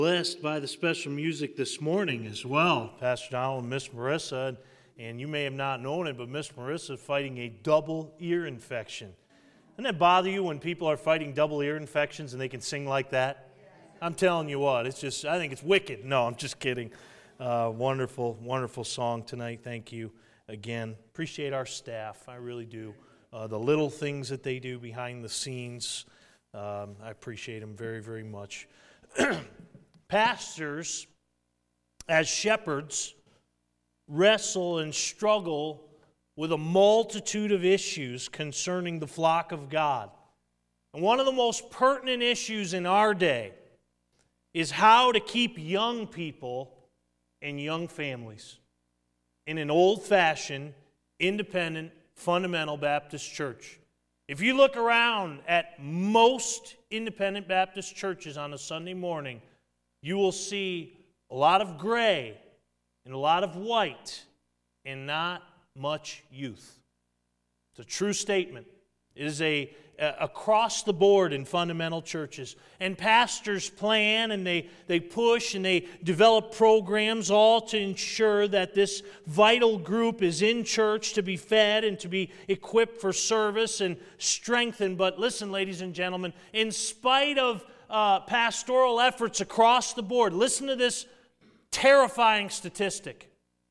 Blessed by the special music this morning as well, Pastor Donald and Miss Marissa. And you may have not known it, but Miss Marissa is fighting a double ear infection. Doesn't that bother you when people are fighting double ear infections and they can sing like that? I'm telling you what, I think it's wicked. No, I'm just kidding. Wonderful, wonderful song tonight. Thank you again. Appreciate our staff. I really do. The little things that they do behind the scenes, I appreciate them very, very much. Pastors, as shepherds, wrestle and struggle with a multitude of issues concerning the flock of God. And one of the most pertinent issues in our day is how to keep young people and young families in an old-fashioned, independent, fundamental Baptist church. If you look around at most independent Baptist churches on a Sunday morning, you will see a lot of gray and a lot of white and not much youth. It's a true statement. It is across the board in fundamental churches. And pastors plan and they push and they develop programs all to ensure that this vital group is in church to be fed and to be equipped for service and strengthened. But listen, ladies and gentlemen, in spite of pastoral efforts across the board, listen to this terrifying statistic.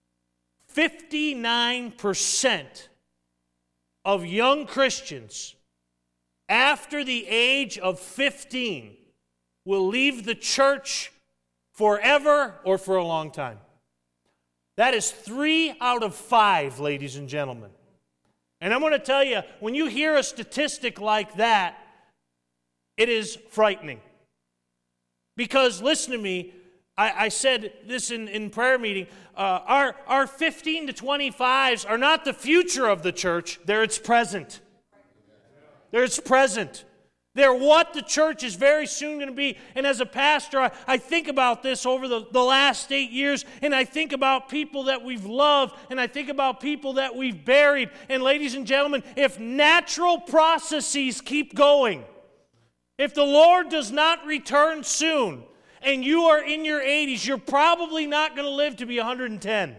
59% of young Christians after the age of 15 will leave the church forever or for a long time. That is 3 out of 5, ladies and gentlemen. And I'm going to tell you, when you hear a statistic like that, it is frightening. Because, listen to me, I said this in prayer meeting, our 15 to 25s are not the future of the church, they're its present. They're its present. They're what the church is very soon going to be. And as a pastor, I think about this over the last 8 years, and I think about people that we've loved, and I think about people that we've buried. And ladies and gentlemen, if natural processes keep going, if the Lord does not return soon, and you are in your 80s, you're probably not going to live to be 110.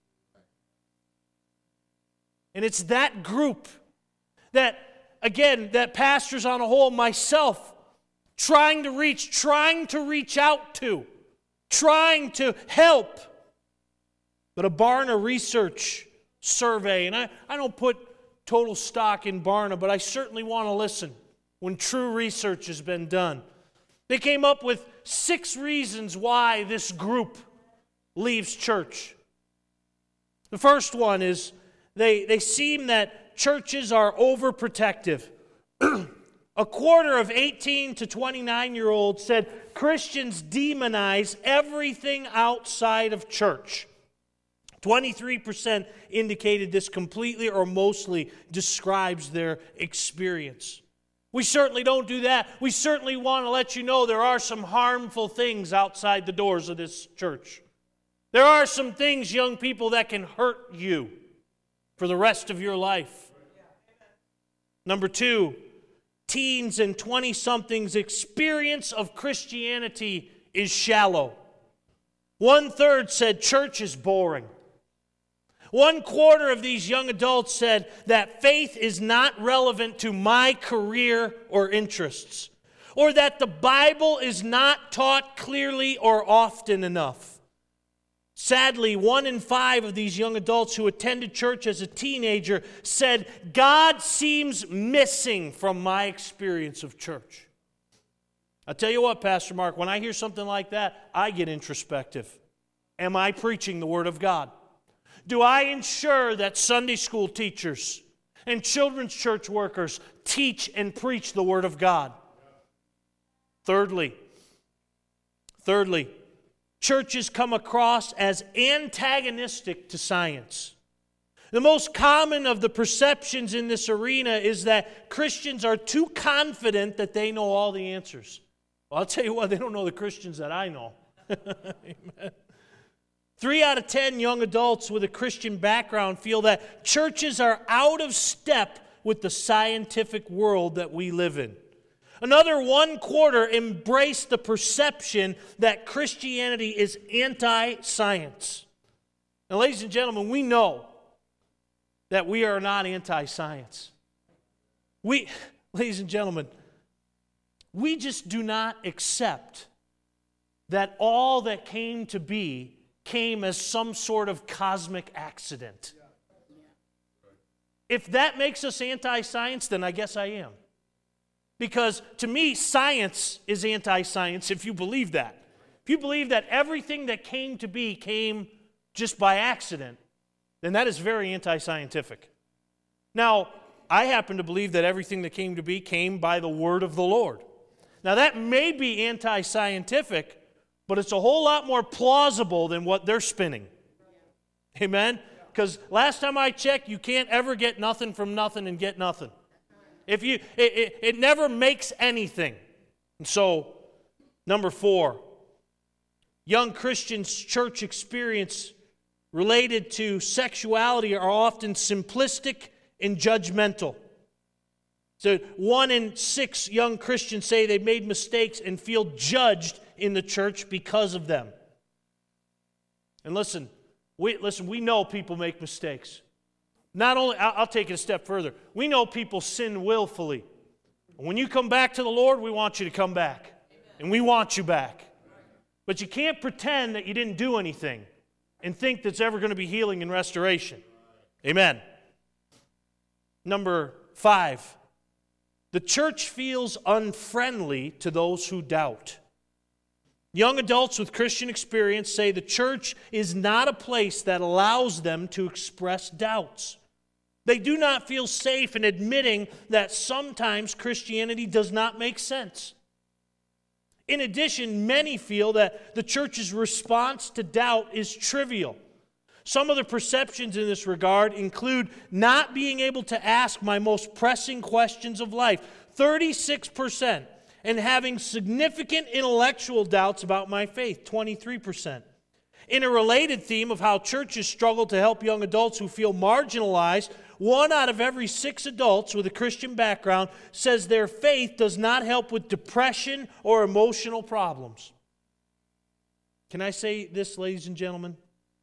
And it's that group that, again, that pastors on a whole, myself, trying to reach out to, trying to help. But a Barna research survey, and I don't put total stock in Barna, but I certainly want to listen when true research has been done. They came up with 6 reasons why this group leaves church. The first one is they seem that churches are overprotective. A quarter of 18 to 29-year-olds said Christians demonize everything outside of church. 23% indicated this completely or mostly describes their experience. We certainly don't do that. We certainly want to let you know there are some harmful things outside the doors of this church. There are some things, young people, that can hurt you for the rest of your life. Number 2, teens and 20-somethings' experience of Christianity is shallow. 1/3 said church is boring. 1/4 of these young adults said that faith is not relevant to my career or interests, or that the Bible is not taught clearly or often enough. Sadly, 1 in 5 of these young adults who attended church as a teenager said, God seems missing from my experience of church. I'll tell you what, Pastor Mark, when I hear something like that, I get introspective. Am I preaching the Word of God? Do I ensure that Sunday school teachers and children's church workers teach and preach the Word of God? Thirdly, churches come across as antagonistic to science. The most common of the perceptions in this arena is that Christians are too confident that they know all the answers. Well, I'll tell you what, they don't know the Christians that I know. Amen. 3 out of 10 young adults with a Christian background feel that churches are out of step with the scientific world that we live in. Another 1/4 embrace the perception that Christianity is anti-science. Now, ladies and gentlemen, we know that we are not anti-science. Ladies and gentlemen, we just do not accept that all that came to be came as some sort of cosmic accident. If that makes us anti-science, then I guess I am. Because to me, science is anti-science if you believe that. If you believe that everything that came to be came just by accident, then that is very anti-scientific. Now, I happen to believe that everything that came to be came by the word of the Lord. Now, that may be anti-scientific, but it's a whole lot more plausible than what they're spinning. Amen? Because last time I checked, you can't ever get nothing from nothing and get nothing. It never makes anything. And so, number 4, young Christians' church experience related to sexuality are often simplistic and judgmental. So 1 in 6 young Christians say they've made mistakes and feel judged in the church because of them. And listen, we know people make mistakes. Not only, I'll take it a step further. We know people sin willfully. When you come back to the Lord, we want you to come back. And we want you back. But you can't pretend that you didn't do anything and think that's ever going to be healing and restoration. Amen. Number 5, the church feels unfriendly to those who doubt. Young adults with Christian experience say the church is not a place that allows them to express doubts. They do not feel safe in admitting that sometimes Christianity does not make sense. In addition, many feel that the church's response to doubt is trivial. Some of the perceptions in this regard include not being able to ask my most pressing questions of life, 36%, and having significant intellectual doubts about my faith, 23%. In a related theme of how churches struggle to help young adults who feel marginalized, 1 out of every 6 adults with a Christian background says their faith does not help with depression or emotional problems. Can I say this, ladies and gentlemen?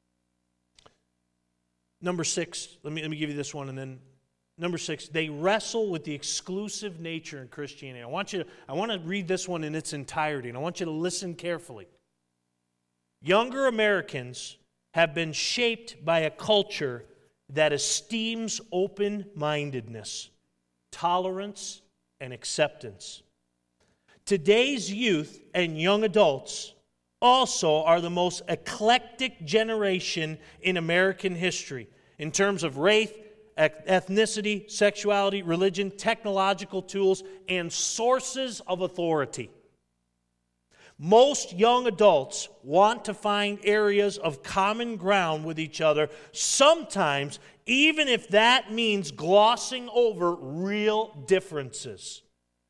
Number 6, let me give you this one, and then number 6, they wrestle with the exclusive nature in Christianity. I want to read this one in its entirety, and I want you to listen carefully. Younger Americans have been shaped by a culture that esteems open-mindedness, tolerance, and acceptance. Today's youth and young adults also are the most eclectic generation in American history in terms of race, ethnicity, sexuality, religion, technological tools, and sources of authority. Most young adults want to find areas of common ground with each other, sometimes even if that means glossing over real differences.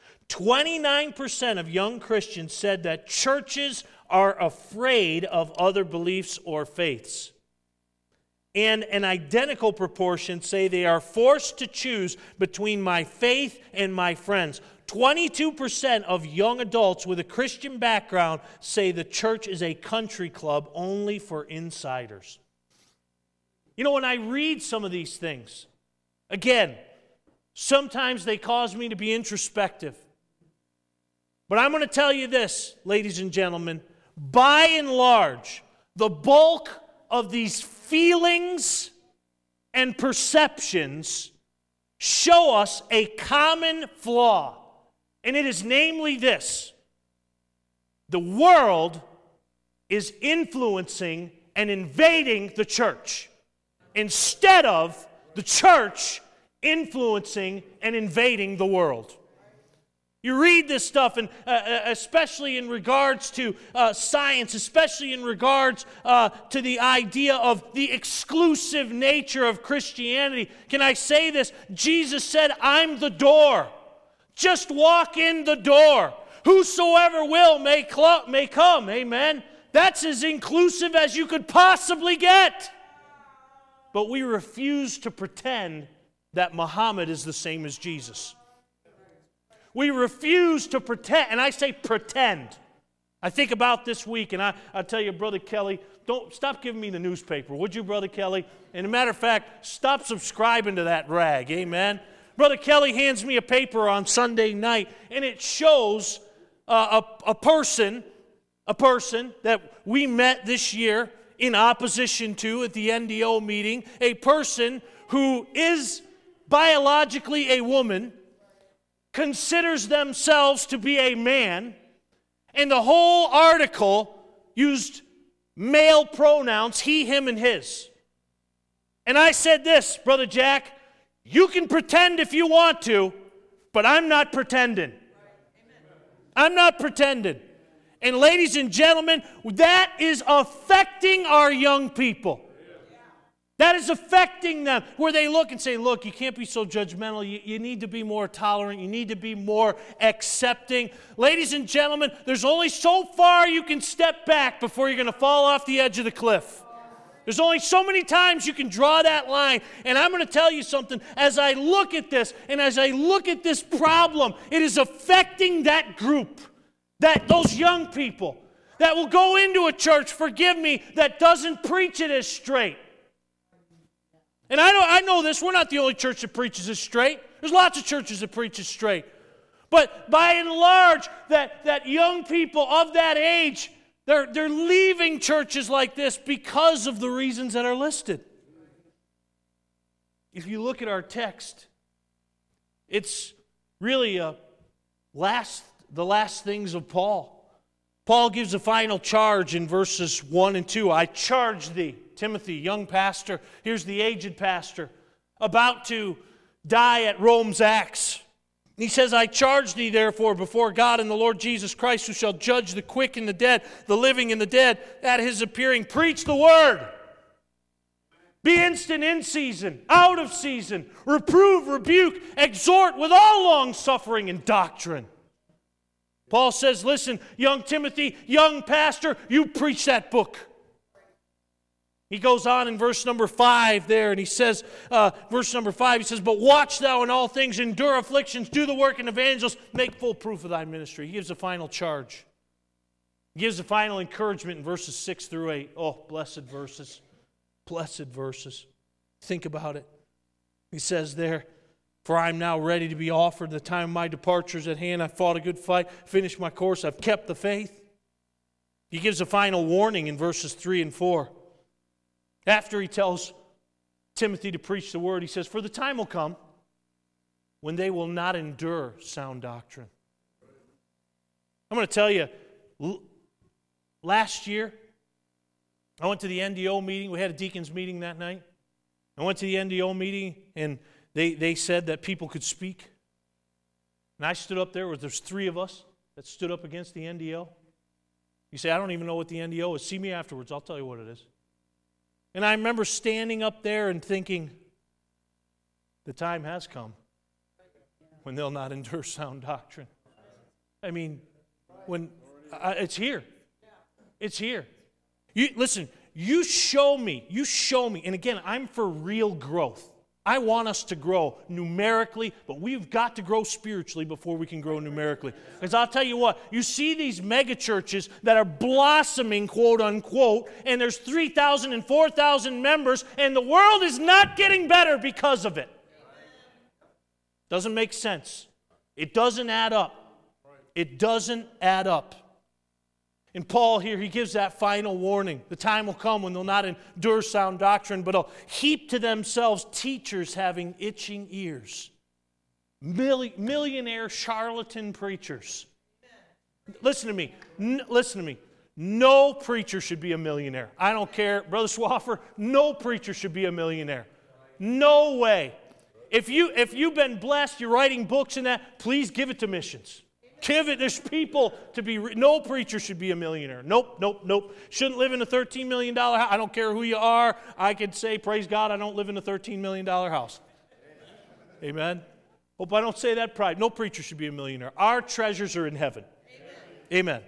29% of young Christians said that churches are afraid of other beliefs or faiths. And an identical proportion say they are forced to choose between my faith and my friends. 22% of young adults with a Christian background say the church is a country club only for insiders. You know, when I read some of these things, again, sometimes they cause me to be introspective. But I'm going to tell you this, ladies and gentlemen, by and large, the bulk of these feelings and perceptions show us a common flaw. And it is namely this: the world is influencing and invading the church instead of the church influencing and invading the world. You read this stuff, and especially in regards to science, especially in regards to the idea of the exclusive nature of Christianity. Can I say this? Jesus said, "I'm the door. Just walk in the door. Whosoever will may come." Amen. That's as inclusive as you could possibly get. But we refuse to pretend that Muhammad is the same as Jesus. We refuse to pretend, and I say pretend. I think about this week, and I tell you, Brother Kelly, don't stop giving me the newspaper, would you, Brother Kelly? And a matter of fact, stop subscribing to that rag, amen? Brother Kelly hands me a paper on Sunday night, and it shows a person that we met this year in opposition to at the NDO meeting, a person who is biologically a woman, considers themselves to be a man, and the whole article used male pronouns, he, him, and his. And I said this, Brother Jack, you can pretend if you want to, but I'm not pretending. I'm not pretending. And ladies and gentlemen, that is affecting our young people. That is affecting them, where they look and say, look, you can't be so judgmental. You need to be more tolerant. You need to be more accepting. Ladies and gentlemen, there's only so far you can step back before you're going to fall off the edge of the cliff. There's only so many times you can draw that line. And I'm going to tell you something. As I look at this, and as I look at this problem, it is affecting that group, those young people that will go into a church, forgive me, that doesn't preach it as straight. And I know this, we're not the only church that preaches it straight. There's lots of churches that preach it straight. But by and large, that young people of that age, they're leaving churches like this because of the reasons that are listed. If you look at our text, it's really the last things of Paul. Paul gives a final charge in verses 1 and 2. I charge thee, Timothy, young pastor, here's the aged pastor, about to die at Rome's axe. He says, I charge thee therefore before God and the Lord Jesus Christ, who shall judge the quick and the dead, the living and the dead, at his appearing. Preach the word. Be instant in season, out of season. Reprove, rebuke, exhort with all long suffering and doctrine. Paul says, listen, young Timothy, young pastor, you preach that book. He goes on in verse number 5 there, and he says, verse number 5, he says, but watch thou in all things, endure afflictions, do the work in evangelists, make full proof of thy ministry. He gives a final charge. He gives a final encouragement in verses 6 through 8. Oh, blessed verses. Blessed verses. Think about it. He says there, for I am now ready to be offered. The time of my departure is at hand. I've fought a good fight, finished my course, I've kept the faith. He gives a final warning in verses 3 and 4. After he tells Timothy to preach the word, he says, for the time will come when they will not endure sound doctrine. I'm going to tell you, last year, I went to the NDO meeting. We had a deacons meeting that night. I went to the NDO meeting, and they said that people could speak. And I stood up there. There's 3 of us that stood up against the NDO. You say, I don't even know what the NDO is. See me afterwards. I'll tell you what it is. And I remember standing up there and thinking, the time has come when they'll not endure sound doctrine. I mean, when it's here. It's here. Listen, you show me, and again, I'm for real growth. I want us to grow numerically, but we've got to grow spiritually before we can grow numerically. Because I'll tell you what, you see these mega churches that are blossoming, quote unquote, and there's 3,000 and 4,000 members, and the world is not getting better because of it. Doesn't make sense. It doesn't add up. It doesn't add up. And Paul here, he gives that final warning. The time will come when they'll not endure sound doctrine, but they'll heap to themselves teachers having itching ears. Millionaire charlatan preachers. Listen to me. Listen to me. No preacher should be a millionaire. I don't care. Brother Swaffer, no preacher should be a millionaire. No way. If you've been blessed, you're writing books and that, please give it to missions. Give it. There's people to be. No preacher should be a millionaire. Nope. Shouldn't live in a $13 million house. I don't care who you are. I could say, praise God, I don't live in a $13 million house. Amen. Hope I don't say that pride. No preacher should be a millionaire. Our treasures are in heaven. Amen.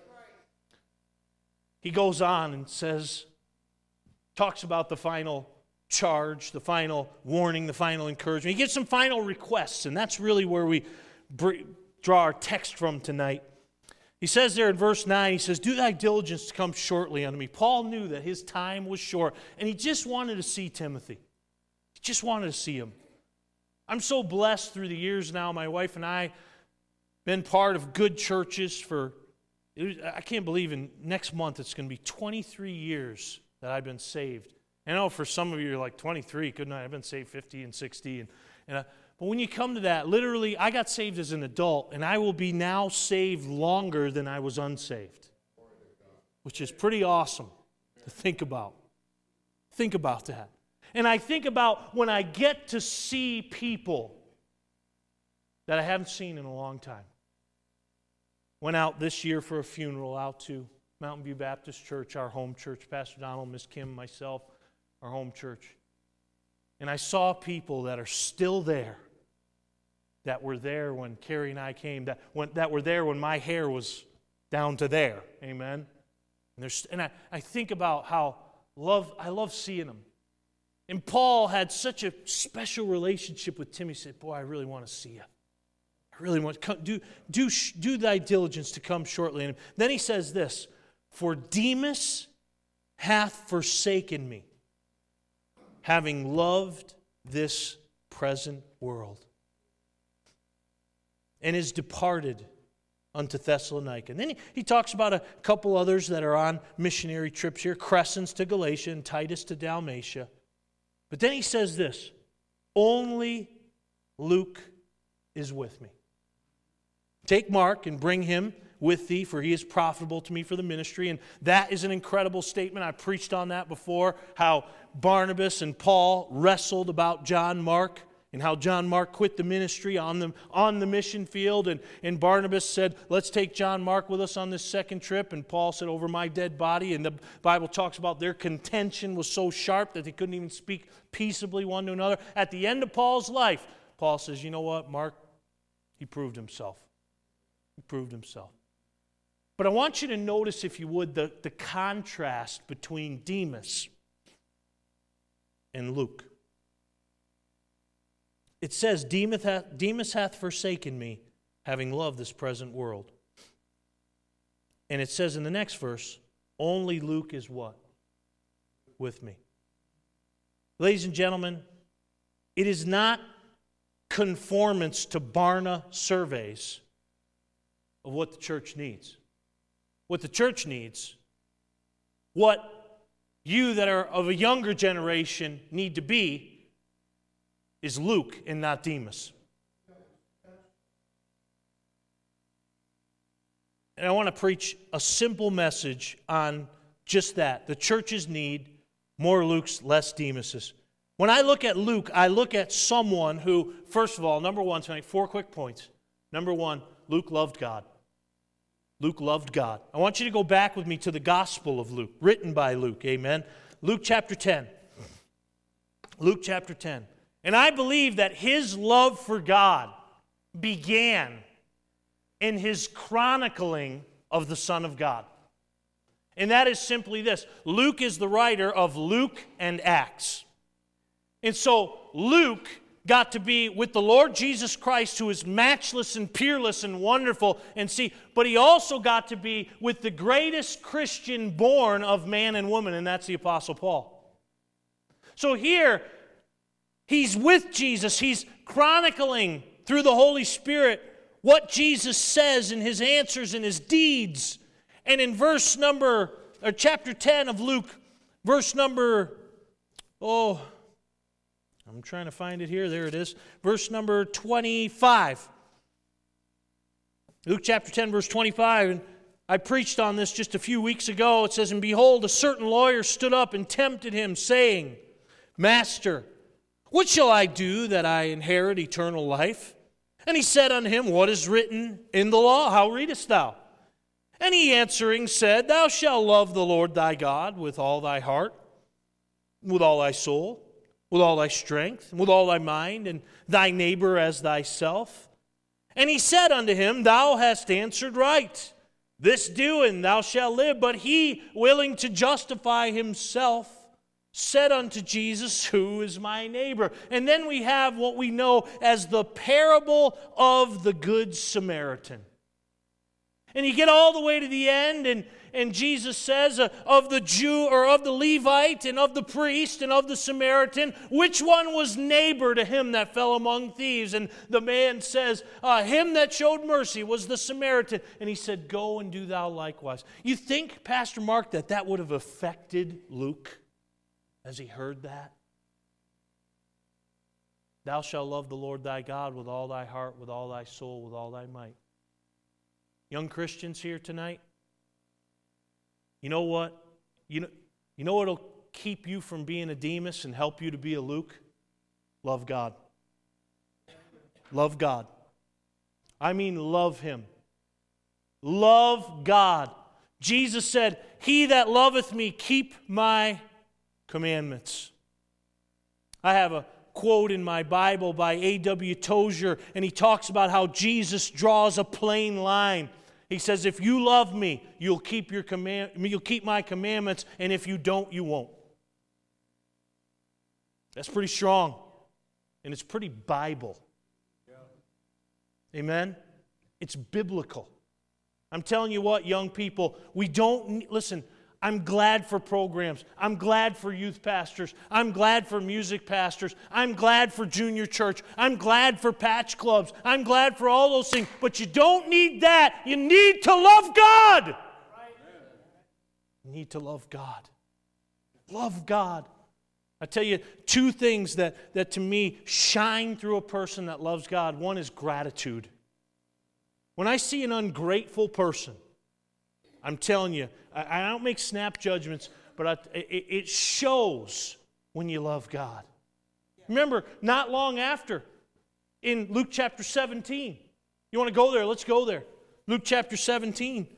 He goes on and talks about the final charge, the final warning, the final encouragement. He gives some final requests, and that's really where we draw our text from tonight. He says there in verse 9, he says, do thy diligence to come shortly unto me. Paul knew that his time was short, and he just wanted to see Timothy. He just wanted to see him. I'm so blessed through the years now. My wife and I been part of good churches I can't believe next month it's going to be 23 years that I've been saved. I know for some of you you're like, 23, couldn't I? I've been saved 50 and 60. But when you come to that, literally, I got saved as an adult, and I will be now saved longer than I was unsaved, which is pretty awesome to think about. Think about that. And I think about when I get to see people that I haven't seen in a long time. Went out this year for a funeral out to Mountain View Baptist Church, our home church, Pastor Donald, Miss Kim, myself, our home church. And I saw people that are still there, that were there when Carrie and I came, that were there when my hair was down to there. Amen? And I think about how I love seeing them. And Paul had such a special relationship with Timothy. He said, boy, I really want to see you. I really want to do thy diligence to come shortly. And then he says this, for Demas hath forsaken me, having loved this present world, and is departed unto Thessalonica. And then he talks about a couple others that are on missionary trips here, Crescens to Galatia and Titus to Dalmatia. But then he says this, only Luke is with me. Take Mark and bring him with thee, for he is profitable to me for the ministry. And that is an incredible statement. I preached on that before, how Barnabas and Paul wrestled about John Mark, and how John Mark quit the ministry on the mission field. And Barnabas said, let's take John Mark with us on this second trip. And Paul said, over my dead body. And the Bible talks about their contention was so sharp that they couldn't even speak peaceably one to another. At the end of Paul's life, Paul says, you know what, Mark? He proved himself. He proved himself. But I want you to notice, if you would, the contrast between Demas and Luke. It says, Demas hath forsaken me, having loved this present world. And it says in the next verse, only Luke is what? With me. Ladies and gentlemen, it is not conformance to Barna surveys of what the church needs. What the church needs, what you that are of a younger generation need to be, is Luke and not Demas. And I want to preach a simple message on just that. The churches need more Lukes, less Demases. When I look at Luke, I look at someone who, first of all, number one tonight, 4 quick points. Number one, Luke loved God. Luke loved God. I want you to go back with me to the Gospel of Luke, written by Luke, amen? Luke chapter 10. Luke chapter 10. And I believe that his love for God began in his chronicling of the Son of God. And that is simply this. Luke is the writer of Luke and Acts. And so Luke got to be with the Lord Jesus Christ, who is matchless and peerless and wonderful, but he also got to be with the greatest Christian born of man and woman, and that's the Apostle Paul. So here, he's with Jesus. He's chronicling through the Holy Spirit what Jesus says in his answers and his deeds. And in chapter 10 of Luke, verse number, I'm trying to find it here. There it is. Verse number 25. Luke chapter 10, verse 25. And I preached on this just a few weeks ago. It says, and behold, a certain lawyer stood up and tempted him, saying, Master, what shall I do that I inherit eternal life? And he said unto him, what is written in the law? How readest thou? And he answering said, Thou shalt love the Lord thy God with all thy heart, with all thy soul, with all thy strength, and with all thy mind, and thy neighbor as thyself. And he said unto him, Thou hast answered right. This do, and thou shalt live. But he, willing to justify himself, said unto Jesus, who is my neighbor? And then we have what we know as the parable of the Good Samaritan. And you get all the way to the end, and Jesus says, of the Jew, or of the Levite, and of the priest, and of the Samaritan, which one was neighbor to him that fell among thieves? And the man says, him that showed mercy was the Samaritan. And he said, go and do thou likewise. You think, Pastor Mark, that would have affected Luke as he heard that? Thou shalt love the Lord thy God with all thy heart, with all thy soul, with all thy might. Young Christians here tonight, you know what? You know what'll keep you from being a Demas and help you to be a Luke? Love God. Love God. I mean love Him. Love God. Jesus said, he that loveth me, keep my commandments. I have a quote in my Bible by A.W. Tozer, and he talks about how Jesus draws a plain line. He says, if you love me, you'll keep my commandments, and if you don't, you won't. That's pretty strong, and it's pretty Bible. Amen? It's biblical. I'm telling you what, young people, listen, I'm glad for programs. I'm glad for youth pastors. I'm glad for music pastors. I'm glad for junior church. I'm glad for patch clubs. I'm glad for all those things. But you don't need that. You need to love God. You need to love God. Love God. I tell you two things that to me shine through a person that loves God. One is gratitude. When I see an ungrateful person, I'm telling you, I don't make snap judgments, but it shows when you love God. Remember, not long after, in Luke chapter 17. You want to go there? Let's go there. Luke chapter 17.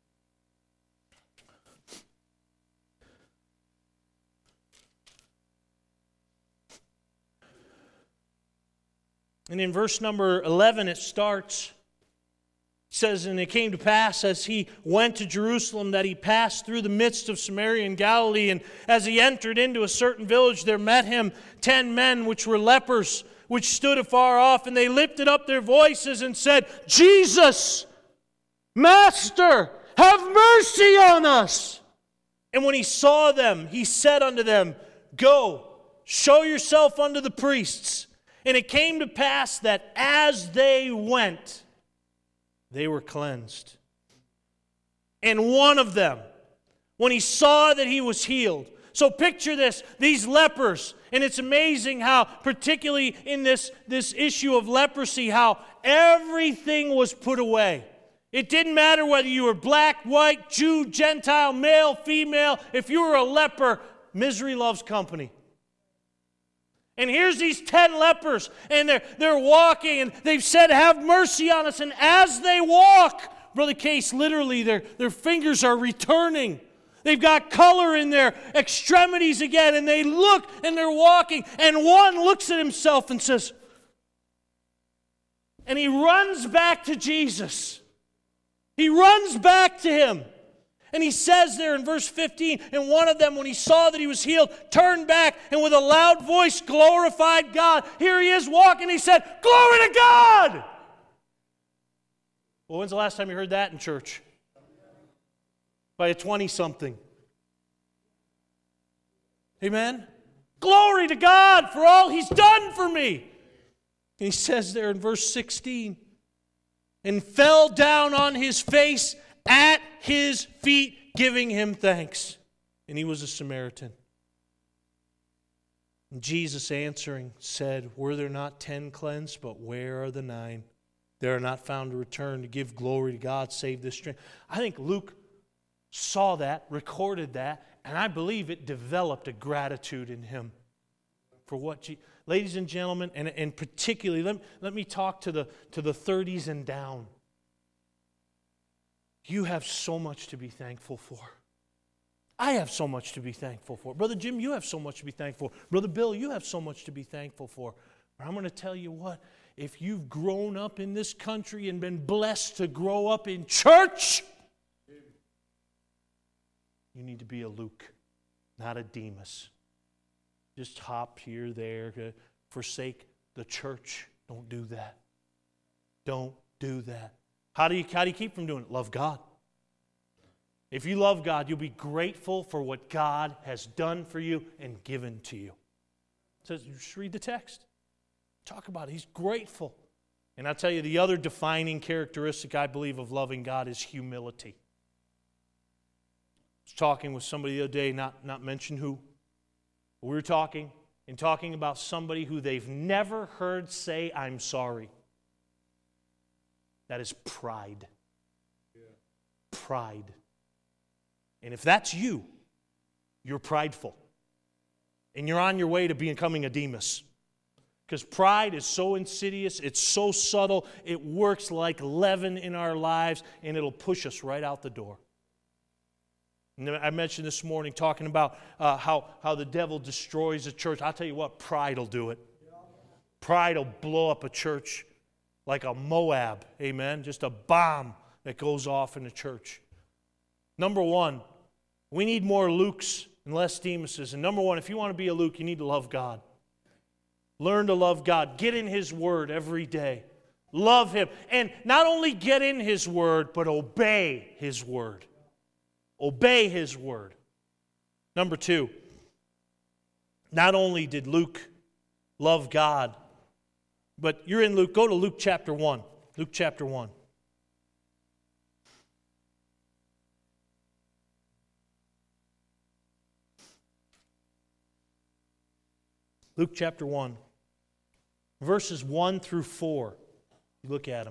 And in verse number 11 it starts. It says, and it came to pass as he went to Jerusalem that he passed through the midst of Samaria and Galilee. And as he entered into a certain village, there met him 10 men which were lepers, which stood afar off. And they lifted up their voices and said, Jesus, Master, have mercy on us. And when he saw them, he said unto them, Go, show yourself unto the priests. And it came to pass that as they went, they were cleansed. And one of them, when he saw that he was healed. So picture this, these lepers, and it's amazing how, particularly in this issue of leprosy, how everything was put away. It didn't matter whether you were black, white, Jew, Gentile, male, female. If you were a leper, misery loves company. And here's these 10 lepers, and they're walking, and they've said, have mercy on us. And as they walk, Brother Case, literally their fingers are returning. They've got color in their extremities again, and they look, and they're walking. And one looks at himself and says, and he runs back to Jesus. He runs back to him. And he says there in verse 15, and one of them, when he saw that he was healed, turned back and with a loud voice glorified God. Here he is walking. He said, Glory to God! Well, when's the last time you heard that in church? By a 20-something. Amen? Glory to God for all He's done for me. And he says there in verse 16, and fell down on his face at his feet, giving him thanks. And he was a Samaritan. And Jesus answering said, Were there not 10 cleansed, but where are the 9? They are not found to return to give glory to God, save this stranger. I think Luke saw that, recorded that, and I believe it developed a gratitude in him for what ladies and gentlemen, and particularly, let me talk to the 30s and down. You have so much to be thankful for. I have so much to be thankful for. Brother Jim, you have so much to be thankful for. Brother Bill, you have so much to be thankful for. But I'm going to tell you what, if you've grown up in this country and been blessed to grow up in church, you need to be a Luke, not a Demas. just hop here, there, to forsake the church. Don't do that. Don't do that. How do you keep from doing it? Love God. If you love God, you'll be grateful for what God has done for you and given to you. It says, just read the text. Talk about it. He's grateful. And I'll tell you, the other defining characteristic, I believe, of loving God is humility. I was talking with somebody the other day, not mention who. We were talking about somebody who they've never heard say, I'm sorry. That is pride. Yeah. Pride. And if that's you, you're prideful. And you're on your way to becoming a Demas. Because pride is so insidious, it's so subtle, it works like leaven in our lives, and it'll push us right out the door. And I mentioned this morning talking about how the devil destroys a church. I'll tell you what, pride will do it. Pride will blow up a church like a Moab, amen? Just a bomb that goes off in the church. Number one, we need more Lukes and less Demases. And number one, if you want to be a Luke, you need to love God. Learn to love God. Get in His Word every day. Love Him. And not only get in His Word, but obey His Word. Obey His Word. Number two, not only did Luke love God, but you're in Luke. Go to Luke chapter 1. Luke chapter 1. Luke chapter 1. Verses 1 through 4. You look at them.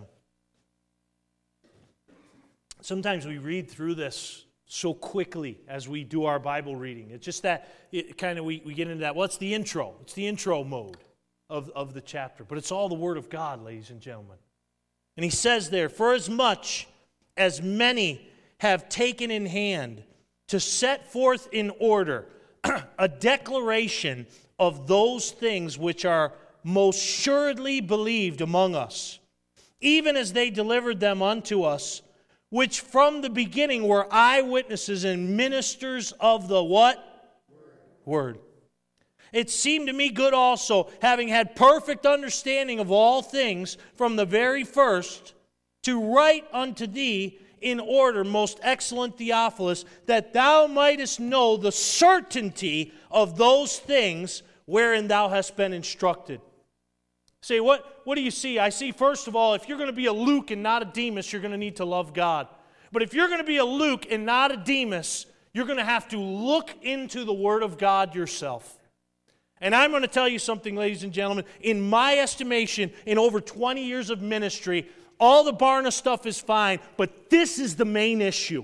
Sometimes we read through this so quickly as we do our Bible reading. It's just that we get into that. Well, it's the intro. It's the intro mode of the chapter. But it's all the Word of God, ladies and gentlemen. And he says there, for as much as many have taken in hand to set forth in order a declaration of those things which are most assuredly believed among us, even as they delivered them unto us, which from the beginning were eyewitnesses and ministers of the what? Word. It seemed to me good also, having had perfect understanding of all things from the very first, to write unto thee in order, most excellent Theophilus, that thou mightest know the certainty of those things wherein thou hast been instructed. Say, what do you see? I see, first of all, if you're going to be a Luke and not a Demas, you're going to need to love God. But if you're going to be a Luke and not a Demas, you're going to have to look into the Word of God yourself. And I'm going to tell you something, ladies and gentlemen. In my estimation, in over 20 years of ministry, all the Barna stuff is fine, but this is the main issue,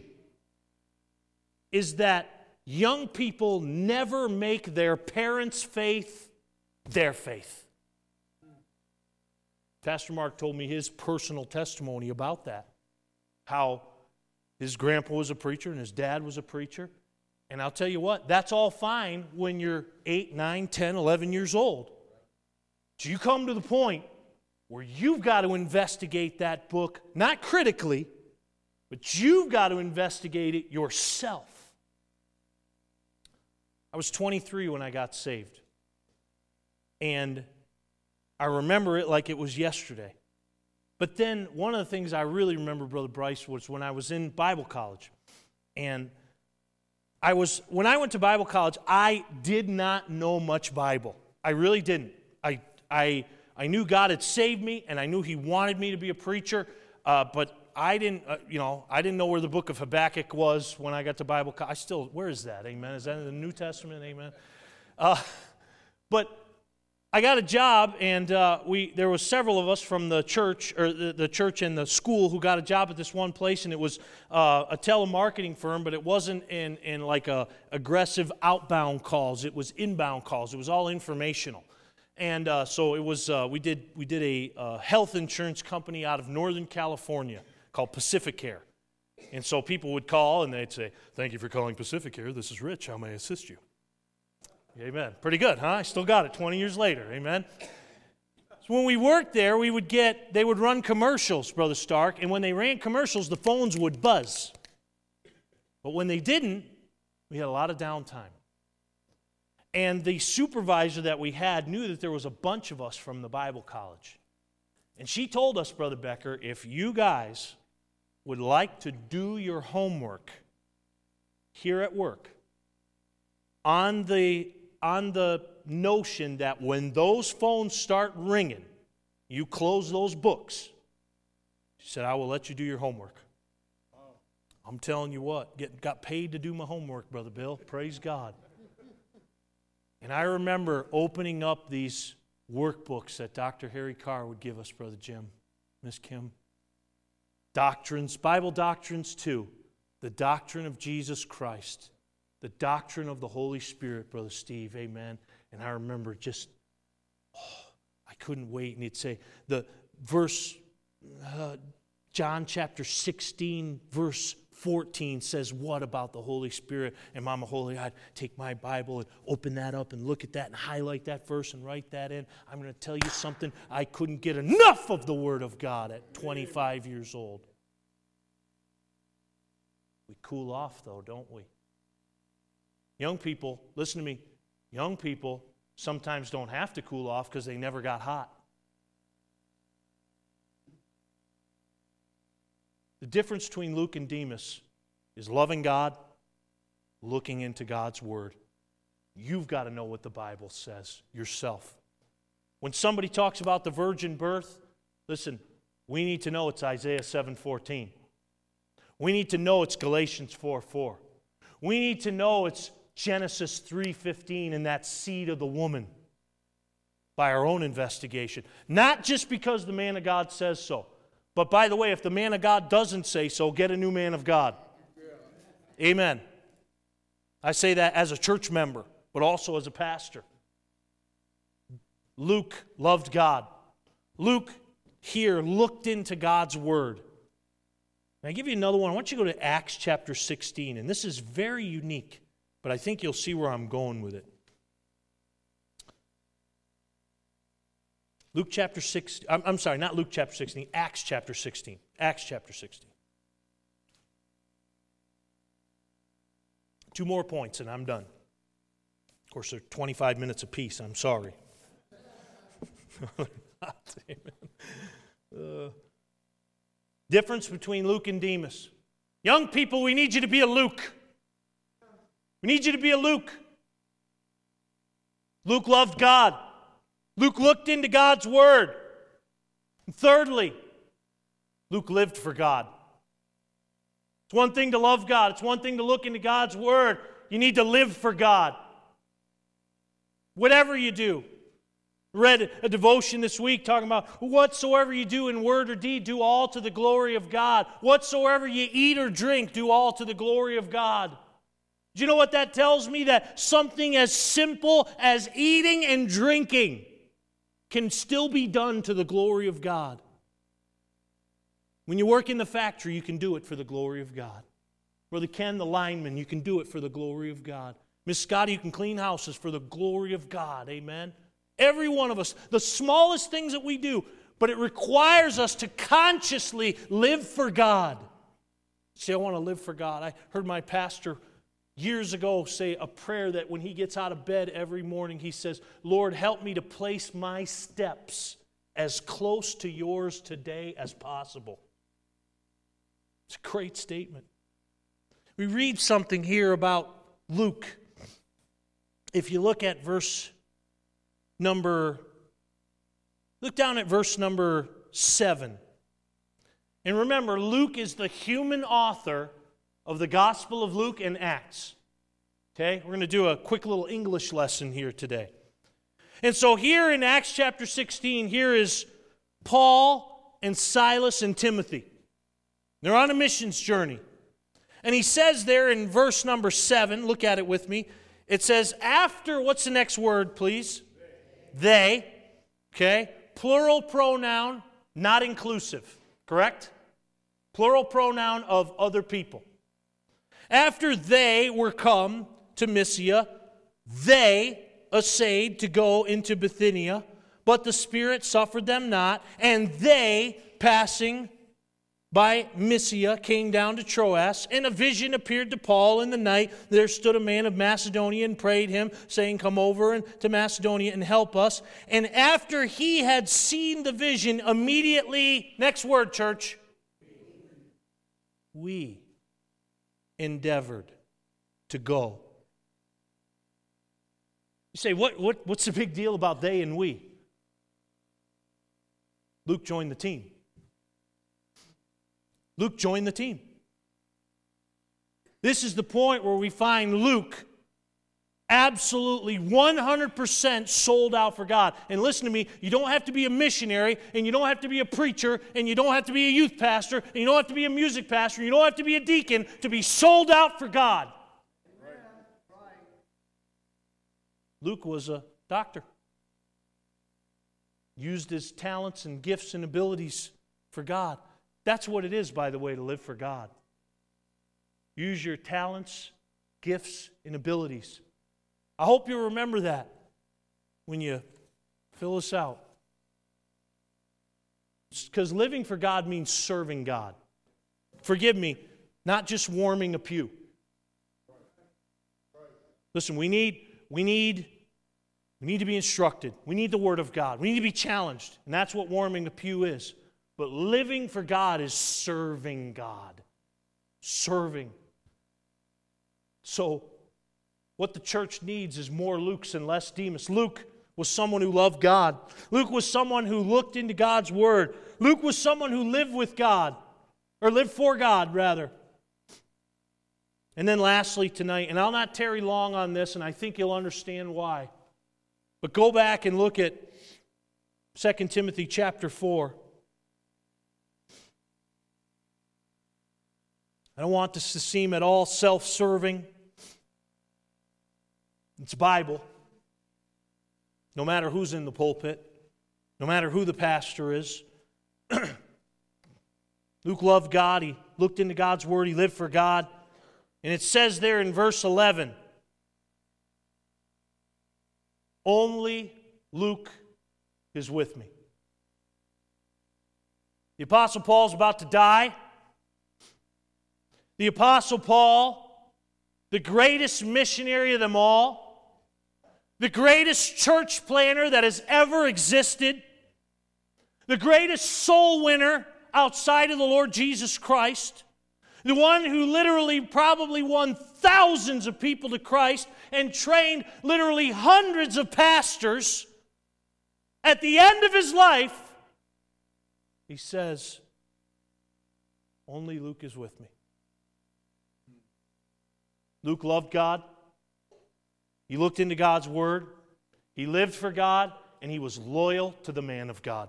is that young people never make their parents' faith their faith. Pastor Mark told me his personal testimony about that. How his grandpa was a preacher and his dad was a preacher. And I'll tell you what, that's all fine when you're 8, 9, 10, 11 years old. So you come to the point where you've got to investigate that book, not critically, but you've got to investigate it yourself. I was 23 when I got saved. And I remember it like it was yesterday. But then one of the things I really remember, Brother Bryce, was when I was in Bible college. And when I went to Bible college, I did not know much Bible. I really didn't. I knew God had saved me, and I knew He wanted me to be a preacher, but I didn't know where the book of Habakkuk was when I got to Bible college. Where is that? Amen. Is that in the New Testament? Amen. But I got a job, and there was several of us from the church, or the church and the school, who got a job at this one place, and it was a telemarketing firm, but it wasn't in like aggressive outbound calls. It was inbound calls. It was all informational. And so it was. We did a health insurance company out of Northern California called Pacificare. And so people would call, and they'd say, "Thank you for calling Pacificare. This is Rich. How may I assist you?" Amen. Pretty good, huh? I still got it 20 years later. Amen. So when we worked there, they would run commercials, Brother Stark, and when they ran commercials, the phones would buzz. But when they didn't, we had a lot of downtime. And the supervisor that we had knew that there was a bunch of us from the Bible college. And she told us, Brother Becker, if you guys would like to do your homework here at work on the notion that when those phones start ringing, you close those books. She said, I will let you do your homework. I'm telling you what, got paid to do my homework, Brother Bill. Praise God. And I remember opening up these workbooks that Dr. Harry Carr would give us, Brother Jim, Miss Kim. Doctrines, Bible doctrines too. The doctrine of Jesus Christ. The doctrine of the Holy Spirit, Brother Steve. Amen. And I remember just, I couldn't wait. And he'd say, the verse, John chapter 16, verse 14 says what about the Holy Spirit? And Mama Holy, I'd take my Bible and open that up and look at that and highlight that verse and write that in. I'm going to tell you something. I couldn't get enough of the Word of God at 25 years old. We cool off though, don't we? Young people, listen to me. Young people sometimes don't have to cool off because they never got hot. The difference between Luke and Demas is loving God, looking into God's Word. You've got to know what the Bible says yourself. When somebody talks about the virgin birth, listen, we need to know it's Isaiah 7:14. We need to know it's Galatians 4:4. We need to know it's Genesis 3:15 and that seed of the woman by our own investigation. Not just because the man of God says so. But by the way, if the man of God doesn't say so, get a new man of God. Yeah. Amen. I say that as a church member, but also as a pastor. Luke loved God. Luke here looked into God's Word. Now, I'll give you another one. I want you to go to Acts chapter 16, and this is very unique, but I think you'll see where I'm going with it. Luke chapter 16, I'm sorry, not Luke chapter 16, Acts chapter 16. Acts chapter 16. 2 more points and I'm done. Of course, they're 25 minutes apiece, I'm sorry. Difference between Luke and Demas. Young people, we need you to be a Luke. We need you to be a Luke. Luke loved God. Luke looked into God's Word. And thirdly, Luke lived for God. It's one thing to love God. It's one thing to look into God's Word. You need to live for God. Whatever you do. Read a devotion this week talking about whatsoever you do in word or deed, do all to the glory of God. Whatsoever you eat or drink, do all to the glory of God. Do you know what that tells me? That something as simple as eating and drinking can still be done to the glory of God. When you work in the factory, you can do it for the glory of God. Brother Ken, the lineman, you can do it for the glory of God. Miss Scotty, you can clean houses for the glory of God. Amen? Every one of us, the smallest things that we do, but it requires us to consciously live for God. Say, I want to live for God. I heard my pastor years ago say a prayer that when he gets out of bed every morning, he says, Lord, help me to place my steps as close to yours today as possible. It's a great statement. We read something here about Luke. If you look at look down at verse number 7. And remember, Luke is the human author of the Gospel of Luke and Acts. Okay? We're going to do a quick little English lesson here today. And so here in Acts chapter 16, here is Paul and Silas and Timothy. They're on a missions journey. And he says there in verse number 7, look at it with me. It says, after, what's the next word, please? They. Okay? Plural pronoun, not inclusive. Correct? Plural pronoun of other people. After they were come to Mysia, they essayed to go into Bithynia, but the Spirit suffered them not, and they, passing by Mysia came down to Troas, and a vision appeared to Paul in the night. There stood a man of Macedonia and prayed him, saying, "Come over to Macedonia and help us." And after he had seen the vision, immediately, next word, church, we endeavored to go. You say, what's the big deal about they and we? Luke joined the team. Luke joined the team. This is the point where we find Luke absolutely 100% sold out for God. And listen to me, you don't have to be a missionary, and you don't have to be a preacher, and you don't have to be a youth pastor, and you don't have to be a music pastor, and you don't have to be a deacon to be sold out for God. Luke was a doctor. Used his talents and gifts and abilities for God. That's what it is, by the way, to live for God. Use your talents, gifts, and abilities. I hope you remember that when you fill this out. Because living for God means serving God. Forgive me, not just warming a pew. Listen, we need to be instructed. We need the Word of God. We need to be challenged. And that's what warming the pew is. But living for God is serving God. Serving. So, what the church needs is more Lukes and less Demas. Luke was someone who loved God. Luke was someone who looked into God's Word. Luke was someone who lived with God, or lived for God, rather. And then lastly tonight, and I'll not tarry long on this, and I think you'll understand why. But go back and look at 2 Timothy chapter 4. I don't want this to seem at all self-serving. It's Bible. No matter who's in the pulpit, no matter who the pastor is. Luke loved God. He looked into God's Word. He lived for God. And it says there in verse 11, only Luke is with me. The Apostle Paul's about to die. The Apostle Paul, the greatest missionary of them all, the greatest church planner that has ever existed, the greatest soul winner outside of the Lord Jesus Christ, the one who literally probably won thousands of people to Christ and trained literally hundreds of pastors, at the end of his life, he says, only Luke is with me. Luke loved God. He looked into God's Word. He lived for God, and he was loyal to the man of God.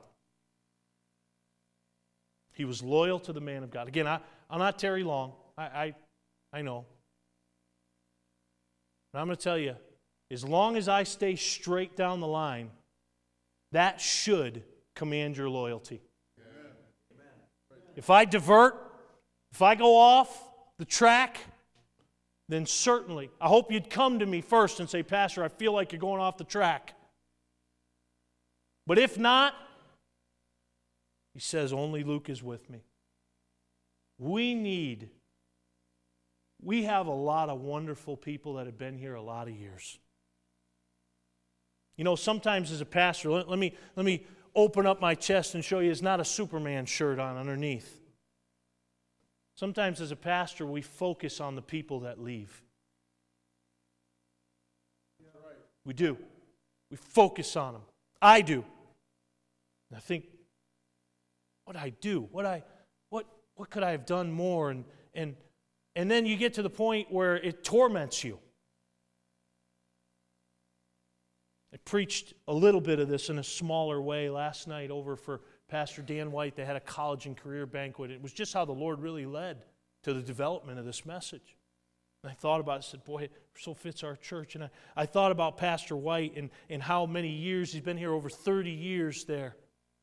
He was loyal to the man of God. Again, I'll not tarry long. I know. But I'm going to tell you, as long as I stay straight down the line, that should command your loyalty. Amen. If I divert, if I go off the track, then certainly, I hope you'd come to me first and say, Pastor, I feel like you're going off the track. But if not, he says, only Luke is with me. We have a lot of wonderful people that have been here a lot of years. You know, sometimes as a pastor, let me open up my chest and show you it's not a Superman shirt on underneath. Sometimes as a pastor, we focus on the people that leave. We do. We focus on them. I do. And I think, what I do? What could I have done more? And then you get to the point where it torments you. I preached a little bit of this in a smaller way last night over for Pastor Dan White. They had a college and career banquet. It was just how the Lord really led to the development of this message. And I thought about it, I said, boy, it so fits our church. And I thought about Pastor White and how many years, he's been here over 30 years there.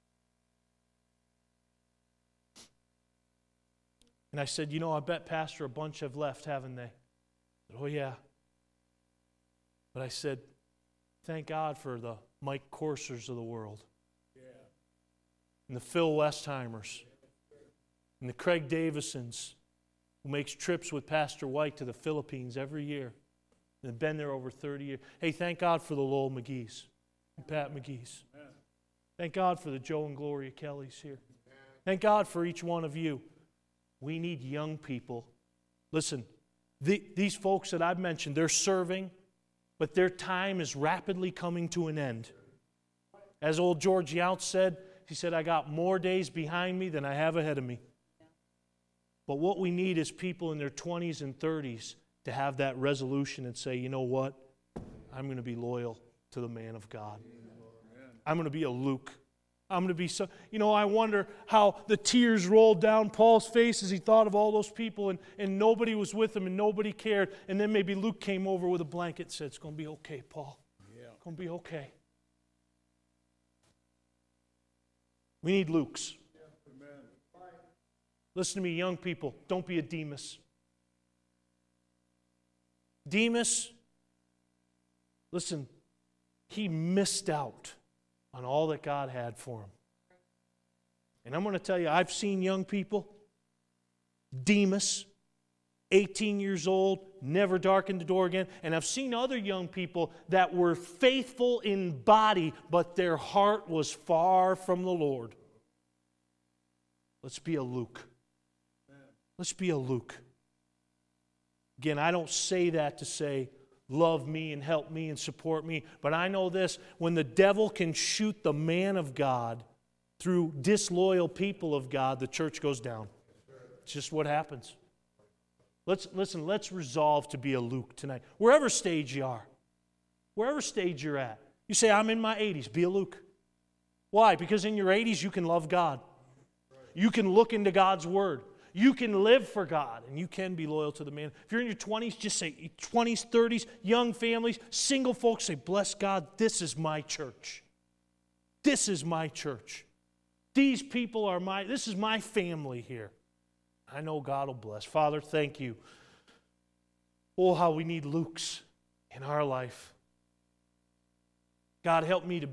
And I said, you know, I bet, Pastor, a bunch have left, haven't they? I said, oh, yeah. But I said, thank God for the Mike Coursers of the world. Yeah. And the Phil Westheimers. and the Craig Davisons, who makes trips with Pastor White to the Philippines every year. And been there over 30 years. Hey, thank God for the Lowell McGee's and Pat McGee's. Thank God for the Joe and Gloria Kellys here. Thank God for each one of you. We need young people. Listen, these folks that I've mentioned, they're serving, but their time is rapidly coming to an end. As old George Yount said, he said, I got more days behind me than I have ahead of me. But what we need is people in their 20s and 30s to have that resolution and say, you know what? I'm going to be loyal to the man of God. I'm going to be a Luke. I'm going to be so... You know, I wonder how the tears rolled down Paul's face as he thought of all those people and nobody was with him and nobody cared. And then maybe Luke came over with a blanket and said, it's going to be okay, Paul. It's going to be okay. We need Lukes. Listen to me, young people. Don't be a Demas. Demas, listen, he missed out on all that God had for him. And I'm going to tell you, I've seen young people, Demas, 18 years old, never darkened the door again. And I've seen other young people that were faithful in body, but their heart was far from the Lord. Let's be a Luke. Let's be a Luke. Again, I don't say that to say, love me and help me and support me. But I know this, when the devil can shoot the man of God through disloyal people of God, the church goes down. It's just what happens. Let's resolve to be a Luke tonight. Wherever stage you are, wherever stage you're at. You say, I'm in my 80s, be a Luke. Why? Because in your 80s you can love God. You can look into God's Word. You can live for God, and you can be loyal to the man. If you're in your 20s, just say 20s, 30s, young families, single folks, say, bless God, this is my church. This is my church. These people are this is my family here. I know God will bless. Father, thank you. Oh, how we need Lukes in our life. God, help me to